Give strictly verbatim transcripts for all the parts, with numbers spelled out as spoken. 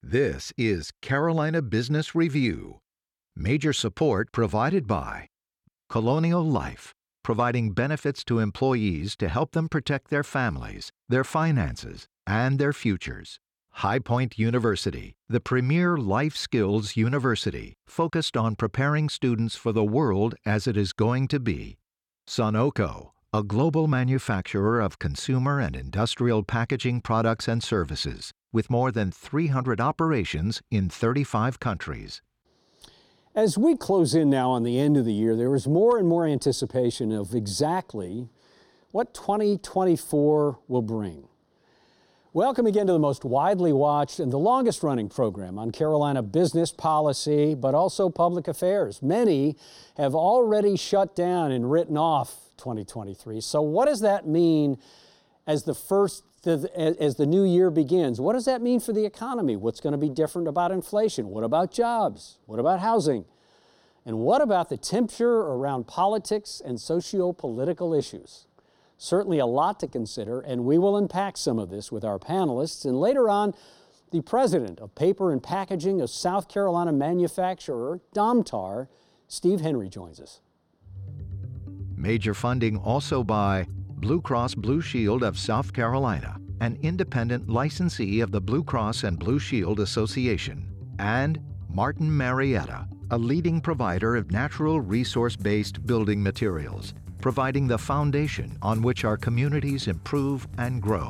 This is Carolina Business Review. Major support provided by Colonial Life, providing benefits to employees to help them protect their families, their finances, and their futures. High Point University, the premier life skills university focused on preparing students for the world as it is going to be. Sunoco, a global manufacturer of consumer and industrial packaging products and services, with more than three hundred operations in thirty-five countries. As we close in now on the end of the year, there is more and more anticipation of exactly what twenty twenty-four will bring. Welcome again to the most widely watched and the longest running program on Carolina business policy, but also public affairs. Many have already shut down and written off twenty twenty-three. So what does that mean as the first, as the new year begins? What does that mean for the economy? What's going to be different about inflation? What about jobs? What about housing? And what about the temperature around politics and socio-political issues? Certainly a lot to consider, and we will unpack some of this with our panelists. And later on, the president of paper and packaging of South Carolina manufacturer Domtar, Steve Henry, joins us. Major funding also by Blue Cross Blue Shield of South Carolina, an independent licensee of the Blue Cross and Blue Shield Association, and Martin Marietta, a leading provider of natural resource-based building materials, providing the foundation on which our communities improve and grow.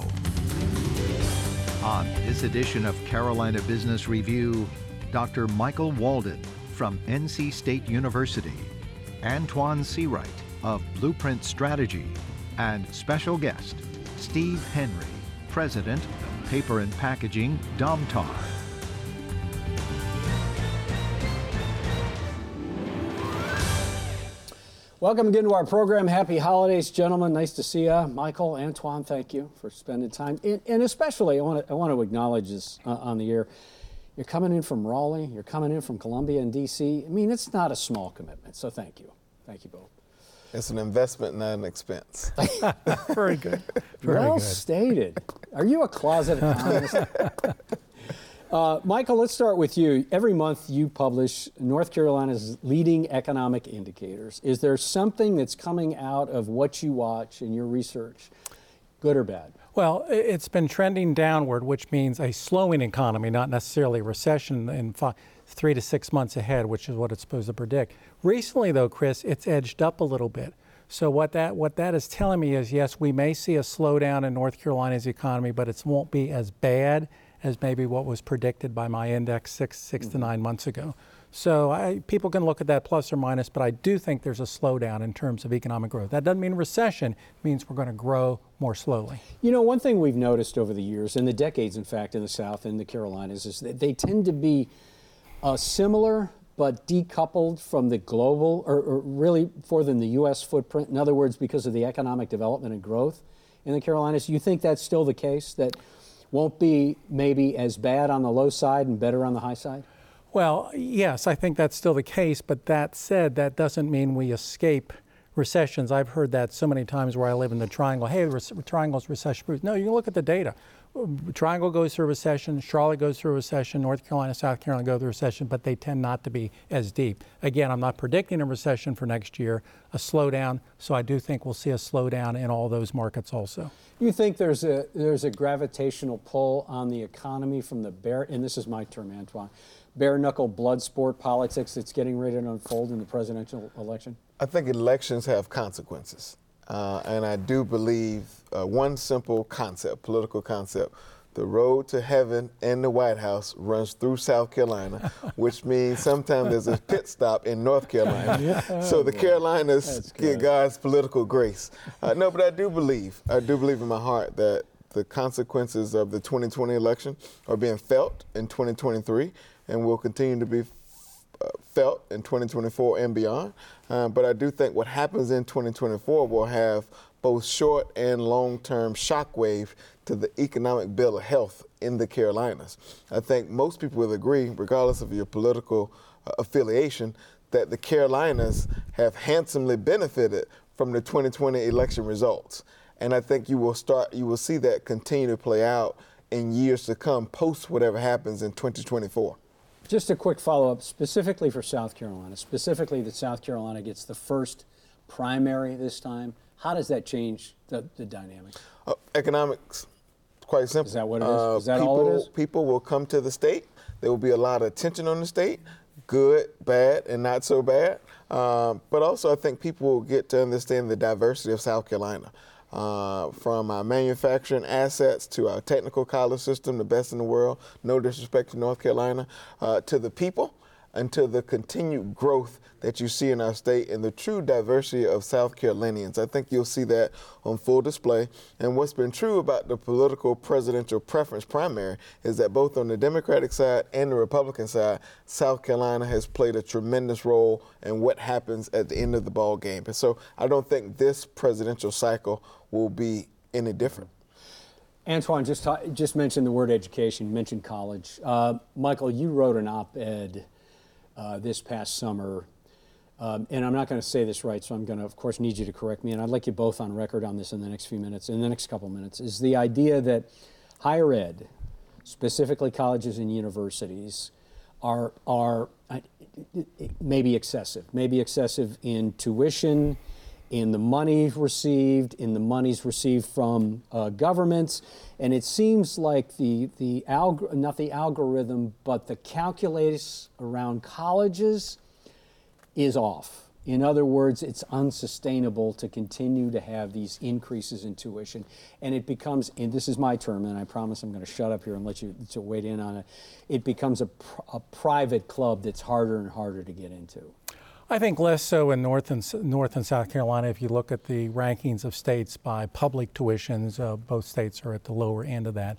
On this edition of Carolina Business Review, Doctor Michael Walden from N C State University, Antoine Seawright of Blueprint Strategy, and special guest, Steve Henry, President of Paper and Packaging, Domtar. Welcome again to our program. Happy holidays, gentlemen. Nice to see you. Michael, Antoine, thank you for spending time. And, and especially, I want to I want to acknowledge this uh, on the air. You're coming in from Raleigh. You're coming in from Columbia and D C. I mean, it's not a small commitment. So thank you. Thank you both. It's an investment, not an expense. Very good. Very well good. stated. Are you a closet economist? Uh, Michael, let's start with you. Every month you publish North Carolina's leading economic indicators. Is there something that's coming out of what you watch in your research, good or bad? Well, it's been trending downward, which means a slowing economy, not necessarily a recession in five, three to six months ahead, which is what it's supposed to predict. Recently, though, Chris, it's edged up a little bit. So what that what that is telling me is, yes, we may see a slowdown in North Carolina's economy, but it won't be as bad as maybe what was predicted by my index six six mm-hmm. to nine months ago. So I, people can look at that plus or minus, but I do think there's a slowdown in terms of economic growth. That doesn't mean recession. It means we're going to grow more slowly. You know, one thing we've noticed over the years, in the decades, in fact, in the South and the Carolinas, is that they tend to be uh, similar but decoupled from the global, or, or really for than the U S footprint. In other words, because of the economic development and growth in the Carolinas. You think that's still the case, that won't be maybe as bad on the low side and better on the high side? Well, yes, I think that's still the case. But that said, that doesn't mean we escape recessions. I've heard that so many times where I live in the Triangle. Hey, the Triangle's recession-proof. No, you can look at the data. Triangle goes through a recession, Charlotte goes through a recession, North Carolina, South Carolina go through a recession, but they tend not to be as deep. Again, I'm not predicting a recession for next year, a slowdown, so I do think we'll see a slowdown in all those markets also. You think there's a there's a gravitational pull on the economy from the bare, and this is my term, Antoine, bare knuckle blood sport politics that's getting ready to unfold in the presidential election? I think elections have consequences. Uh, and I do believe uh, one simple concept, political concept, the road to heaven in the White House runs through South Carolina, which means sometimes there's a pit stop in North Carolina. Yeah. So the Carolinas get God's political grace. Uh, no, but I do believe, I do believe in my heart that the consequences of the twenty twenty election are being felt in twenty twenty-three and will continue to be Uh, felt in twenty twenty-four and beyond. Uh, but I do think what happens in twenty twenty-four will have both short and long-term shockwave to the economic bill of health in the Carolinas. I think most people will agree, regardless of your political uh, affiliation, that the Carolinas have handsomely benefited from the twenty twenty election results. And I think you will start, you will see that continue to play out in years to come, post whatever happens in twenty twenty-four. Just a quick follow-up, specifically for South Carolina, specifically that South Carolina gets the first primary this time. How does that change the, the dynamics? Uh, economics, quite simple. Is that what it is? Uh, Is that people, all it is? People will come to the state. There will be a lot of attention on the state, good, bad, and not so bad. Um, but also, I think people will get to understand the diversity of South Carolina. Uh, from our manufacturing assets to our technical college system, the best in the world, no disrespect to North Carolina, uh, to the people, and to the continued growth that you see in our state and the true diversity of South Carolinians. I think you'll see that on full display. And what's been true about the political presidential preference primary is that both on the Democratic side and the Republican side, South Carolina has played a tremendous role in what happens at the end of the ball game. And so I don't think this presidential cycle will be any different. Antoine just ta- just mentioned the word education, mentioned college. Uh, Michael, you wrote an op-ed uh, this past summer, um, and I'm not going to say this right, so I'm going to, of course, need you to correct me, and I'd like you both on record on this in the next few minutes, in the next couple minutes, is the idea that higher ed, specifically colleges and universities, are are uh, maybe excessive, maybe excessive in tuition, in the money received, in the monies received from uh, governments, and it seems like the the alg- not the algorithm, but the calculus around colleges is off. In other words, it's unsustainable to continue to have these increases in tuition, and it becomes, and this is my term, and I promise I'm going to shut up here and let you to wade in on it. It becomes a, pr- a private club that's harder and harder to get into. I think less so in North and North and South Carolina. If you look at the rankings of states by public tuitions, uh, both states are at the lower end of that.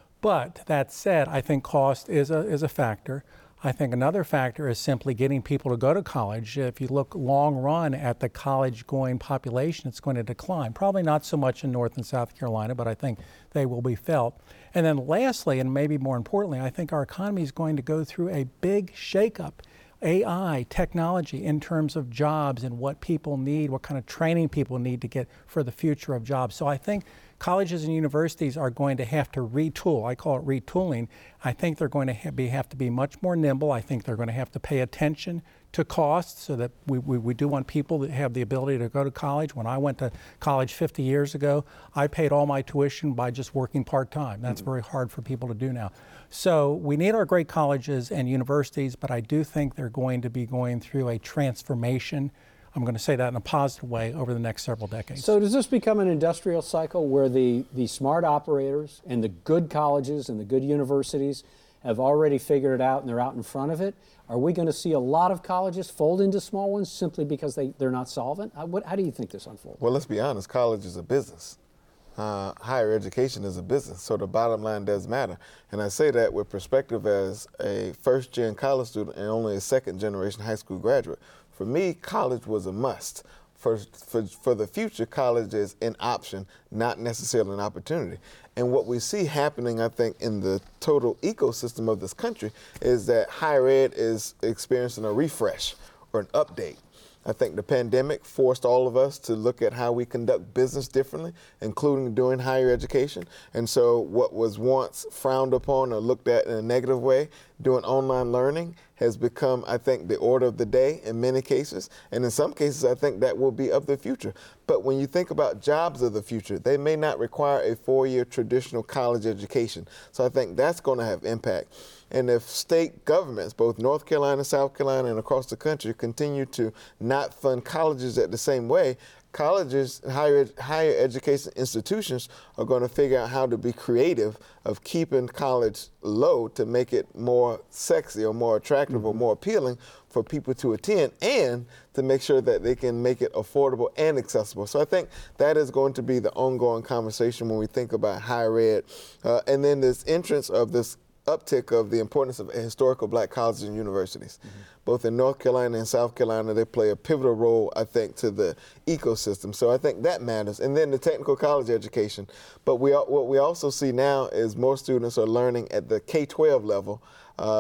But that said, I think cost is a is a factor. I think another factor is simply getting people to go to college. If you look long run at the college-going population, it's going to decline. Probably not so much in North and South Carolina, but I think they will be felt. And then lastly, and maybe more importantly, I think our economy is going to go through a big shakeup. A I, technology, in terms of jobs and what people need, what kind of training people need to get for the future of jobs. So I think colleges and universities are going to have to retool. I call it retooling. I think they're going to have, be, have to be much more nimble. I think they're going to have to pay attention to costs so that we, we, we do want people that have the ability to go to college. When I went to college fifty years ago, I paid all my tuition by just working part-time. That's mm-hmm. very hard for people to do now. So we need our great colleges and universities, but I do think they're going to be going through a transformation. I'm going to say that in a positive way over the next several decades. So does this become an industrial cycle where the, the smart operators and the good colleges and the good universities have already figured it out and they're out in front of it? Are we going to see a lot of colleges fold into small ones simply because they, they're not solvent? How, what, how do you think this unfolds? Well, let's be honest, college is a business. Uh, higher education is a business, so the bottom line does matter. And I say that with perspective as a first-gen college student and only a second-generation high school graduate. For me, college was a must. For, for, for the future, college is an option, not necessarily an opportunity. And what we see happening, I think, in the total ecosystem of this country is that higher ed is experiencing a refresh or an update. I think the pandemic forced all of us to look at how we conduct business differently, including doing higher education. And so what was once frowned upon or looked at in a negative way, doing online learning, has become, I think, the order of the day in many cases. And in some cases, I think that will be of the future. But when you think about jobs of the future, they may not require a four-year traditional college education. So I think that's going to have impact. And if state governments, both North Carolina, South Carolina, and across the country, continue to not fund colleges at the same way, colleges, higher, higher education institutions are going to figure out how to be creative of keeping college low to make it more sexy or more attractive mm-hmm. or more appealing for people to attend, and to make sure that they can make it affordable and accessible. So I think that is going to be the ongoing conversation when we think about higher ed. Uh, and then this entrance of this uptick of the importance of historical black colleges and universities. Mm-hmm. Both in North Carolina and South Carolina, they play a pivotal role, I think, to the ecosystem. So I think that matters. And then the technical college education. But we what we also see now is more students are learning at the K twelve level uh,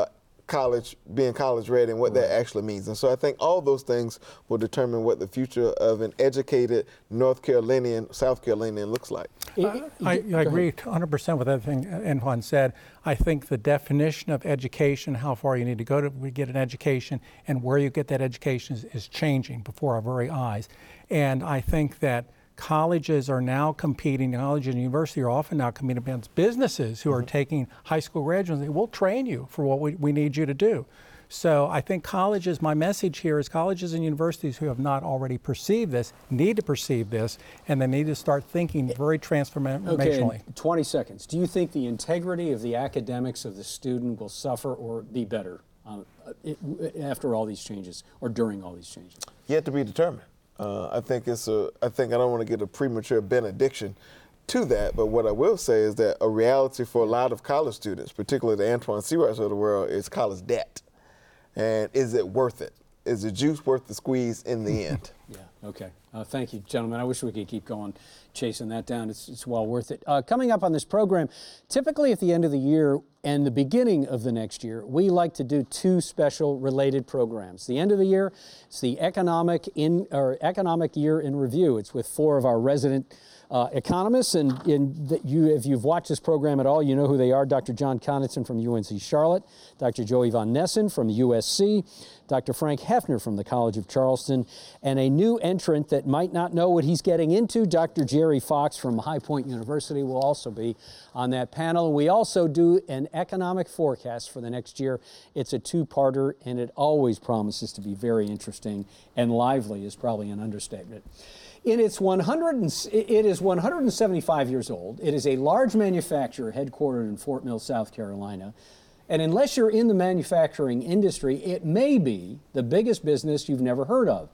college, being college ready and what that actually means. And so I think all those things will determine what the future of an educated North Carolinian, South Carolinian looks like. Uh, I, I agree one hundred percent with everything Antoine said. I think the definition of education, how far you need to go to get an education, and where you get that education is, is changing before our very eyes. And I think that colleges are now competing, college and university are often now competing against businesses who are mm-hmm. taking high school graduates and say, we'll train you for what we, we need you to do. So I think colleges, my message here is colleges and universities who have not already perceived this need to perceive this, and they need to start thinking very transformationally. Okay, twenty seconds. Do you think the integrity of the academics of the student will suffer or be better uh, it, after all these changes or during all these changes? Yet to be determined. Uh, I think it's a, I think I don't want to get a premature benediction to that, but what I will say is that a reality for a lot of college students, particularly the Antoine Seawrights of the world, is college debt. And is it worth it? Is the juice worth the squeeze in the end? Yeah, okay. Uh, thank you, gentlemen. I wish we could keep going, chasing that down. It's, it's well worth it. Uh, coming up on this program, typically at the end of the year and the beginning of the next year, we like to do two special related programs. The end of the year, it's the economic in or economic year in review. It's with four of our resident Uh, economists, and, and that you, if you've watched this program at all, you know who they are. Doctor John Conitson from U N C Charlotte, Doctor Joey Von Nessen from U S C, Doctor Frank Hefner from the College of Charleston, and a new entrant that might not know what he's getting into, Doctor Jerry Fox from High Point University will also be on that panel. We also do an economic forecast for the next year. It's a two-parter, and it always promises to be very interesting, and lively is probably an understatement. In its one hundred, it is one hundred seventy-five years old. It is a large manufacturer headquartered in Fort Mill, South Carolina. And unless you're in the manufacturing industry, it may be the biggest business you've never heard of.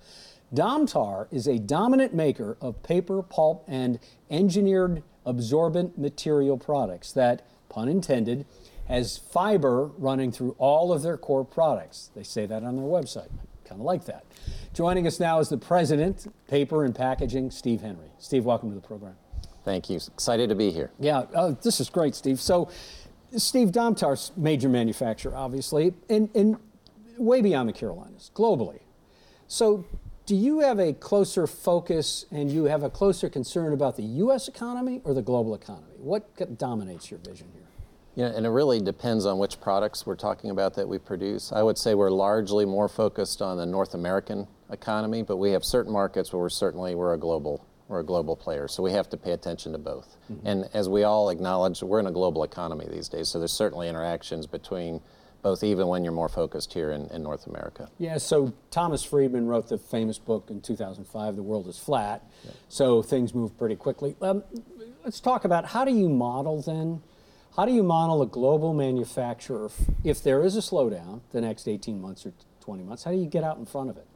Domtar is a dominant maker of paper, pulp, and engineered absorbent material products that, pun intended, has fiber running through all of their core products. They say that on their website. Kind of like that. Joining us now is the president, Paper and Packaging, Steve Henry. Steve, welcome to the program. Thank you. Excited to be here. Yeah, uh, this is great, Steve. So, Steve, Domtar's major manufacturer, obviously, and, and way beyond the Carolinas, globally. So, do you have a closer focus and you have a closer concern about the U S economy or the global economy? What dominates your vision here? Yeah, and it really depends on which products we're talking about that we produce. I would say we're largely more focused on the North American economy, but we have certain markets where we're certainly we're a global we're a global player, so we have to pay attention to both. Mm-hmm. And as we all acknowledge, we're in a global economy these days, so there's certainly interactions between both, even when you're more focused here in, in North America. Yeah, so Thomas Friedman wrote the famous book in two thousand five, The World is Flat, yeah. So things move pretty quickly. Um, let's talk about how do you model then? How do you model a global manufacturer if there is a slowdown the next eighteen months or twenty months? How do you get out in front of it?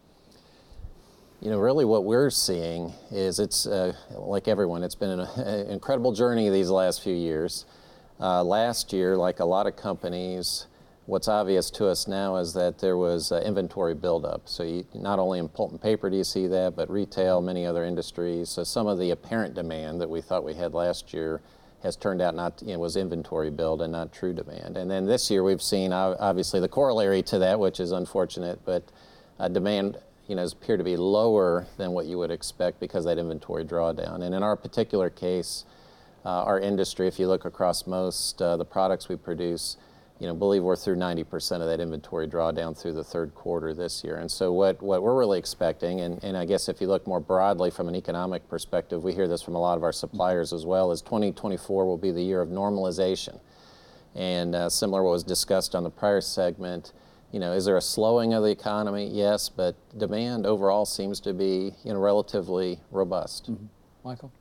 You know, really what we're seeing is it's, uh, like everyone, it's been an, an incredible journey these last few years. Uh, last year, like a lot of companies, what's obvious to us now is that there was uh, inventory buildup. So you, not only in pulp and paper do you see that, but retail, many other industries. So some of the apparent demand that we thought we had last year has turned out not, you know, was inventory build and not true demand. And then this year we've seen obviously the corollary to that, which is unfortunate, but uh, demand, you know, has appeared to be lower than what you would expect because of that inventory drawdown. And in our particular case, uh, our industry, if you look across most uh, the products we produce, you know, believe we're through ninety percent of that inventory drawdown through the third quarter this year. And so what, what we're really expecting, and, and I guess if you look more broadly from an economic perspective, we hear this from a lot of our suppliers as well, is twenty twenty-four will be the year of normalization. And uh, similar to what was discussed on the prior segment, you know, is there a slowing of the economy? Yes, but demand overall seems to be, you know, relatively robust. Mm-hmm. Michael?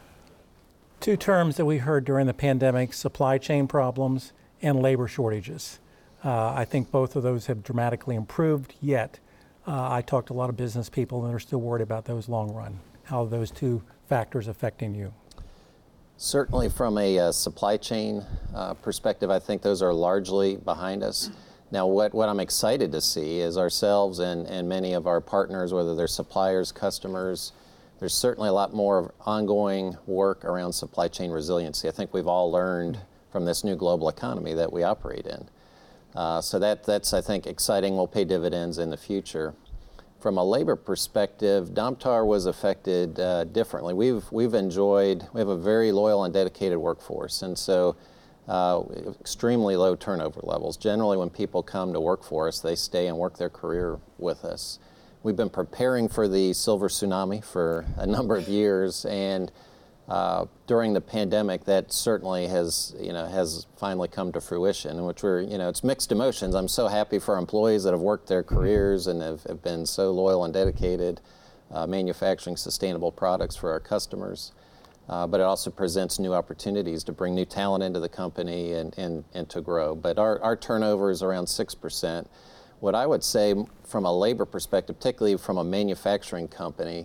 Two terms that we heard during the pandemic, supply chain problems and labor shortages. Uh, I think both of those have dramatically improved, yet uh, I talked to a lot of business people and they're still worried about those long run. How are those two factors affecting you? Certainly from a uh, supply chain uh, perspective, I think those are largely behind us. Now what, what I'm excited to see is ourselves and, and many of our partners, whether they're suppliers, customers, there's certainly a lot more ongoing work around supply chain resiliency. I think we've all learned from this new global economy that we operate in. Uh, so that, that's, I think, exciting, will pay dividends in the future. From a labor perspective, Domtar was affected uh, differently. We've, we've enjoyed, we have a very loyal and dedicated workforce, and so uh, extremely low turnover levels. Generally, when people come to work for us, they stay and work their career with us. We've been preparing for the silver tsunami for a number of years, and uh, during the pandemic, that certainly has, you know, has finally come to fruition, in which we're, you know, it's mixed emotions. I'm so happy for our employees that have worked their careers and have, have been so loyal and dedicated, uh, manufacturing sustainable products for our customers. Uh, but it also presents new opportunities to bring new talent into the company and, and, and to grow. But our, our turnover is around six percent. What I would say from a labor perspective, particularly from a manufacturing company,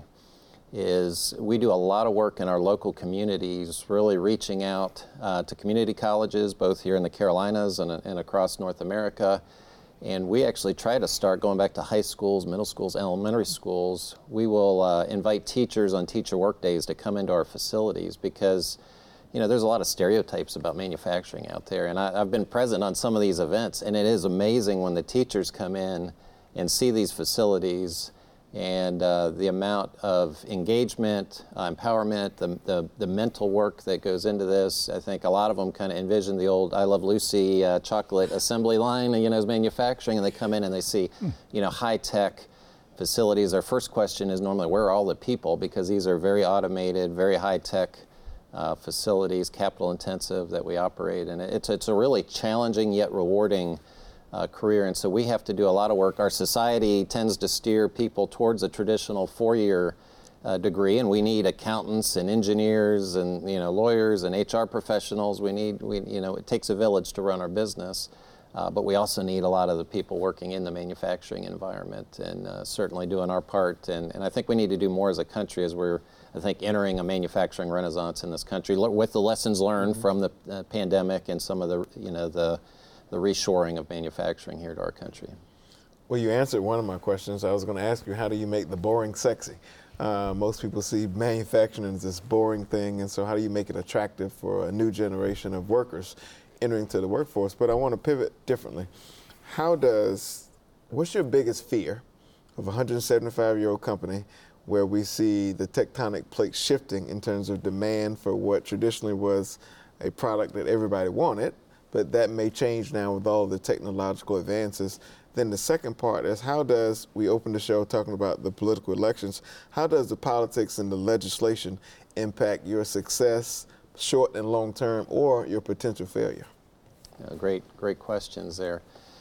is we do a lot of work in our local communities, really reaching out uh, to community colleges, both here in the Carolinas and, and across North America. And we actually try to start going back to high schools, middle schools, elementary schools. We will uh, invite teachers on teacher work days to come into our facilities because, you know, there's a lot of stereotypes about manufacturing out there. And I, I've been present on some of these events, and it is amazing when the teachers come in and see these facilities and uh, the amount of engagement, uh, empowerment, the, the, the mental work that goes into this. I think a lot of them kind of envision the old I Love Lucy uh, chocolate assembly line, you know, as manufacturing, and they come in and they see, you know, high-tech facilities. Their first question is normally, where are all the people? Because these are very automated, very high-tech uh, facilities, capital-intensive that we operate. And it's, it's a really challenging yet rewarding Uh, career, and so we have to do a lot of work. Our society tends to steer people towards a traditional four-year uh, degree, and we need accountants and engineers and, you know, lawyers and H R professionals. We need, we, you know, it takes a village to run our business, uh, but we also need a lot of the people working in the manufacturing environment and uh, certainly doing our part. And, and I think we need to do more as a country as we're, I think, entering a manufacturing renaissance in this country with the lessons learned mm-hmm. from the uh, pandemic and some of the, you know, the the reshoring of manufacturing here to our country. Well, you answered one of my questions. I was going to ask you, how do you make the boring sexy? Uh, most people see manufacturing as this boring thing, and so how do you make it attractive for a new generation of workers entering to the workforce? But I want to pivot differently. How does, what's your biggest fear of a one hundred seventy-five-year-old company where we see the tectonic plates shifting in terms of demand for what traditionally was a product that everybody wanted, but that may change now with all the technological advances? Then the second part is, how does, we open the show talking about the political elections, how does the politics and the legislation impact your success, short and long term, or your potential failure? Uh, great, great questions there.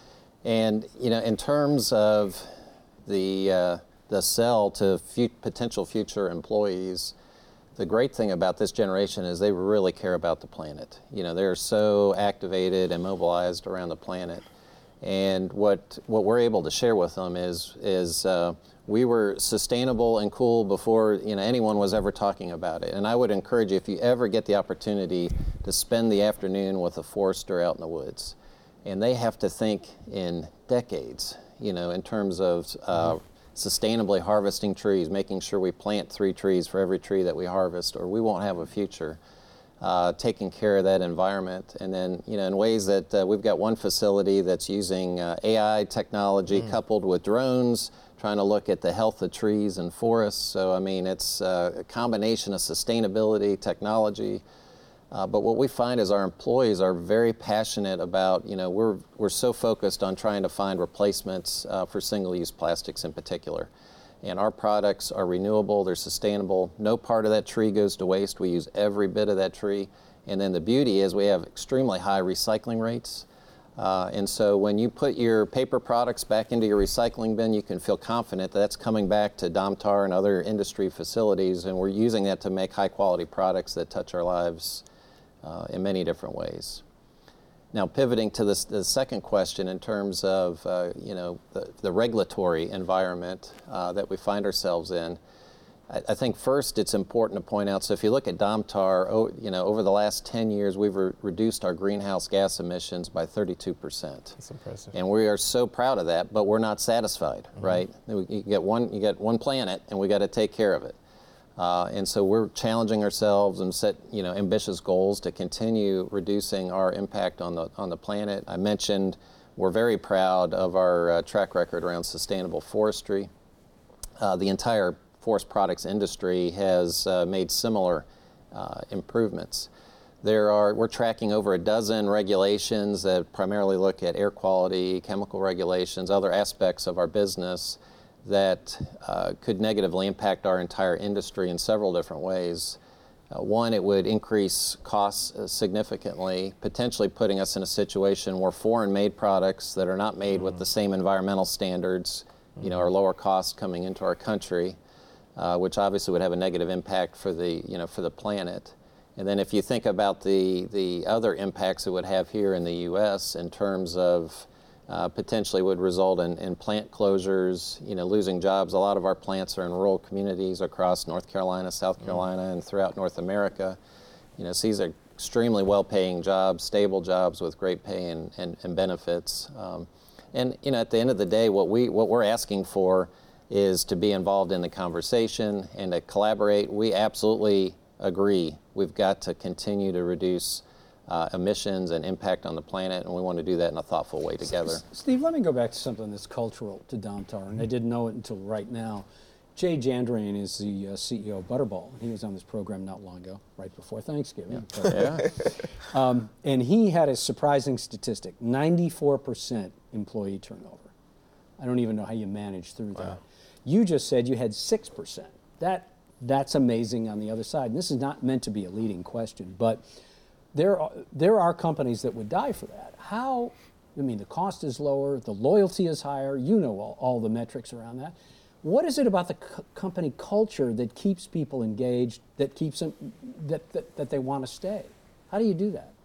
And, you know, in terms of the, uh, the sell to fu- potential future employees, the great thing about this generation is they really care about the planet. You know, they're so activated and mobilized around the planet. And what what we're able to share with them is is uh, we were sustainable and cool before, you know, anyone was ever talking about it. And I would encourage you, if you ever get the opportunity to spend the afternoon with a forester out in the woods, and they have to think in decades, you know, in terms of uh, sustainably harvesting trees, making sure we plant three trees for every tree that we harvest, or we won't have a future. Uh, taking care of that environment, and then, you know, in ways that uh, we've got one facility that's using uh, A I technology mm. coupled with drones, trying to look at the health of trees and forests. So, I mean, it's uh, a combination of sustainability, technology. Uh, but what we find is our employees are very passionate about, you know, we're, we're so focused on trying to find replacements uh, for single-use plastics in particular. And our products are renewable, they're sustainable. No part of that tree goes to waste. We use every bit of that tree. And then the beauty is we have extremely high recycling rates. Uh, and so when you put your paper products back into your recycling bin, you can feel confident that that's coming back to Domtar and other industry facilities, and we're using that to make high quality products that touch our lives uh, in many different ways. Now, pivoting to this, the second question in terms of, uh, you know, the, the regulatory environment uh, that we find ourselves in, I, I think first it's important to point out, so if you look at Domtar, oh, you know, over the last ten years, we've re- reduced our greenhouse gas emissions by thirty-two percent. That's impressive. And we are so proud of that, but we're not satisfied, mm-hmm. right? You get one, you get one planet, and we got to take care of it. Uh, and so we're challenging ourselves and set, you know, ambitious goals to continue reducing our impact on the on the planet. I mentioned we're very proud of our uh, track record around sustainable forestry. Uh, the entire forest products industry has uh, made similar uh, improvements. There are, we're tracking over a dozen regulations that primarily look at air quality, chemical regulations, other aspects of our business that uh, could negatively impact our entire industry in several different ways. Uh, one, it would increase costs uh, significantly, potentially putting us in a situation where foreign-made products that are not made mm-hmm. with the same environmental standards, mm-hmm. you know, are lower cost coming into our country, uh, which obviously would have a negative impact for the, you know, for the planet. And then if you think about the, the other impacts it would have here in the U S in terms of uh, potentially would result in, in plant closures, you know, losing jobs. A lot of our plants are in rural communities across North Carolina, South Carolina, mm. and throughout North America. You know, so these are extremely well-paying jobs, stable jobs with great pay and, and, and benefits. Um, and, you know, at the end of the day, what, we, what we're asking for is to be involved in the conversation and to collaborate. We absolutely agree. We've got to continue to reduce uh, emissions and impact on the planet, and we want to do that in a thoughtful way together. Steve, let me go back to something that's cultural to Domtar, and I didn't know it until right now. Jay Jandrain is the uh, C E O of Butterball. He was on this program not long ago, right before Thanksgiving. Yeah. yeah. Um, and he had a surprising statistic, ninety-four percent employee turnover. I don't even know how you manage through that. Wow. You just said you had six percent. That That's amazing on the other side. And this is not meant to be a leading question, but there are, there are companies that would die for that. How, I mean, the cost is lower, the loyalty is higher, you know all, all the metrics around that. What is it about the co- company culture that keeps people engaged, that keeps them, that, that, that they want to stay? How do you do that?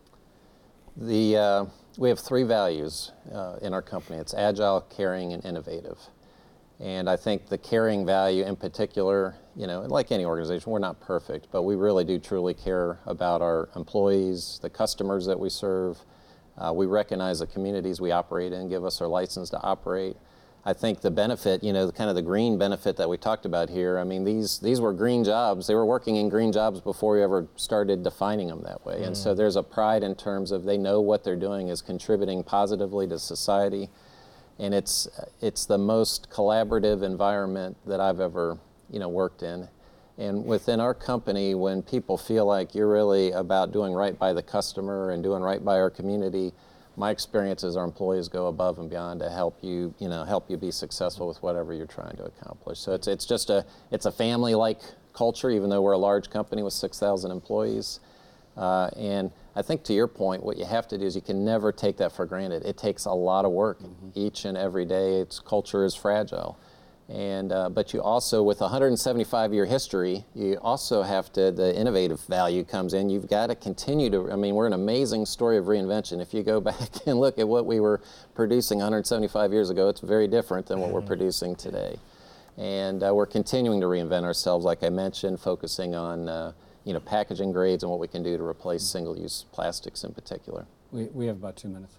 The, uh, we have three values uh, in our company. It's agile, caring, and innovative. And I think the caring value in particular, you know, like any organization, we're not perfect, but we really do truly care about our employees, the customers that we serve. Uh, we recognize the communities we operate in, give us our license to operate. I think the benefit, you know, the, kind of the green benefit that we talked about here, I mean, these, these were green jobs. They were working in green jobs before we ever started defining them that way. Mm. And so there's a pride in terms of they know what they're doing is contributing positively to society. And it's it's the most collaborative environment that I've ever, you know, worked in. And within our company, when people feel like you're really about doing right by the customer and doing right by our community, my experience is our employees go above and beyond to help you, you know, help you be successful with whatever you're trying to accomplish. So it's it's just a it's a family-like culture, even though we're a large company with six thousand employees. Uh, and I think to your point, what you have to do is you can never take that for granted. It takes a lot of work mm-hmm. each and every day. Its culture is fragile. And, uh, but you also, with a one hundred seventy-five year history, you also have to, the innovative value comes in. You've got to continue to, I mean, we're an amazing story of reinvention. If you go back and look at what we were producing one hundred seventy-five years ago, it's very different than what mm-hmm. we're producing today. And uh, we're continuing to reinvent ourselves, like I mentioned, focusing on uh, you know, packaging grades and what we can do to replace single-use plastics in particular. We, we have about two minutes.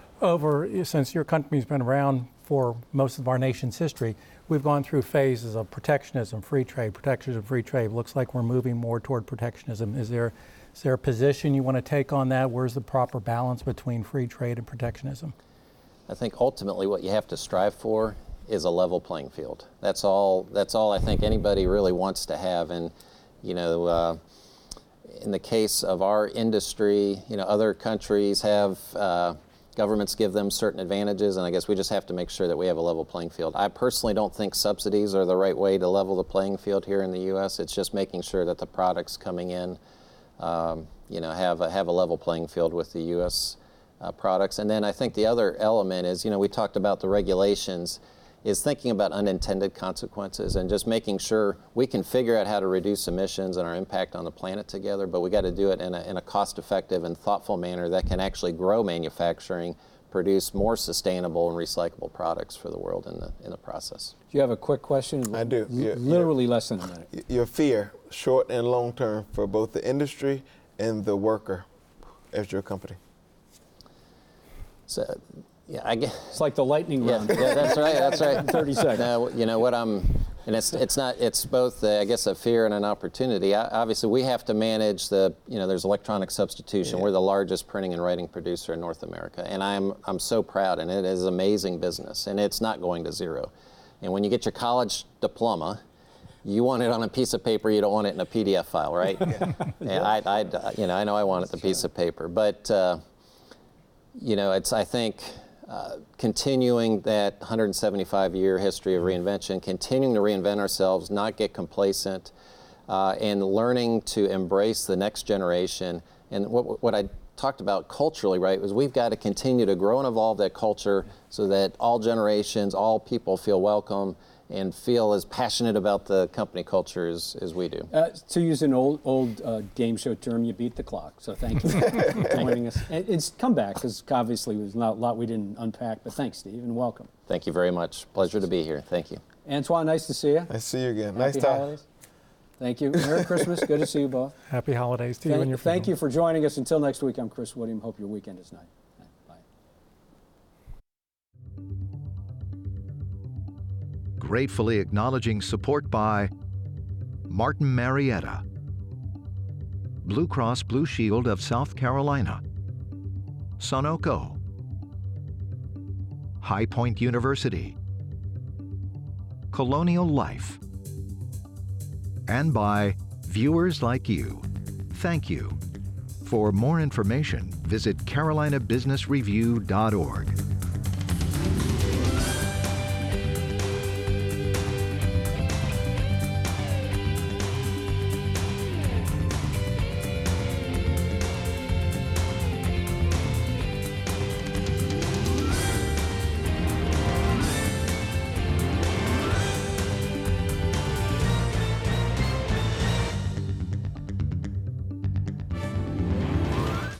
Over, since your company's been around for most of our nation's history, we've gone through phases of protectionism, free trade, protectionism, free trade. Looks like we're moving more toward protectionism. Is there, is there a position you want to take on that? Where's the proper balance between free trade and protectionism? I think ultimately what you have to strive for is a level playing field. That's all, that's all I think anybody really wants to have. And you know, uh, in the case of our industry, you know, other countries have, uh, governments give them certain advantages, and I guess we just have to make sure that we have a level playing field. I personally don't think subsidies are the right way to level the playing field here in the U S. It's just making sure that the products coming in, um, you know, have a, have a level playing field with the U S uh, products. And then I think the other element is, you know, we talked about the regulations, is thinking about unintended consequences and just making sure we can figure out how to reduce emissions and our impact on the planet together, but we got to do it in a, in a cost-effective and thoughtful manner that can actually grow manufacturing, produce more sustainable and recyclable products for the world in the in the process. Do you have a quick question? I do. L- yeah, literally yeah. less than a minute. Your fear, short and long term, for both the industry and the worker at your company? So, yeah, I guess it's like the lightning yeah, round. yeah, that's right. That's right. thirty seconds. Now, you know what I'm And it's it's not it's both uh, I guess a fear and an opportunity. I, obviously, we have to manage the you know there's electronic substitution. Yeah. We're the largest printing and writing producer in North America, and I'm I'm so proud. And it is an amazing business, and it's not going to zero. And when you get your college diploma, you want it on a piece of paper. You don't want it in a P D F file, right? Yeah. And I, I you know I know I want it the piece of paper, but uh, you know it's I think. Uh, continuing that one hundred seventy-five year history of reinvention, continuing to reinvent ourselves, not get complacent, uh, and learning to embrace the next generation. And what, what I talked about culturally, right, was we've got to continue to grow and evolve that culture so that all generations, all people feel welcome and feel as passionate about the company culture as, as we do. Uh, to use an old old uh, game show term, you beat the clock. So thank you for joining us. And it's come back because obviously there's not a lot we didn't unpack. But thanks, Steve, and welcome. Thank you very much. Pleasure to be here. Thank you. Antoine, nice to see you. Nice to see you again. Happy nice time. holidays. Thank you. Merry Christmas. Good to see you both. Happy holidays to thank, you and your family. Thank you for joining us. Until next week, I'm Chris Woodiam. Hope your weekend is nice. Gratefully acknowledging support by Martin Marietta, Blue Cross Blue Shield of South Carolina, Sunoco, High Point University, Colonial Life, and by viewers like you. Thank you. For more information, visit carolina business review dot org.